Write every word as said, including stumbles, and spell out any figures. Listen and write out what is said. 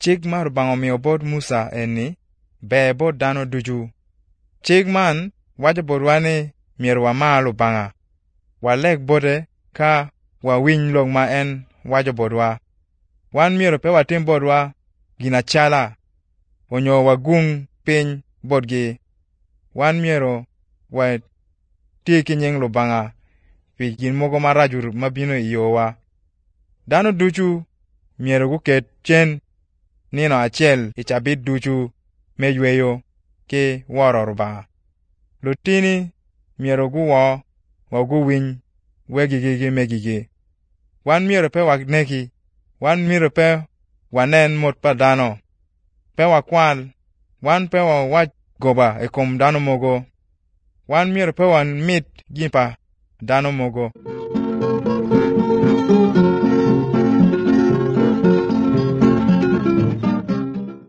Chik mar Rubanga omiyo bod Musa en ni, be bod dhano ducu. Chik man wacho bodwa ni miero wamaa Rubanga, walek bode ka wawiny lok ma en wacho bodwa. Wan miero pe watim bodwa gina chala, onyo wagung piny bodgi. Wan miero wati ki nying Rubanga pi gin moko marach mabino i yowa. Dhano ducu miero guket cen nino achiel i cabit ducu me yweyo ki woro Rubanga. Lutini miero guwo wa guwiny wegigi gi megigi. Wan miero pe waneki, wan miero pe wanen mot pa dhano, pe wakwal, wan pe wawach goba e kom dhano mogo, wan miero pe wan mit gi pa dhano mogo.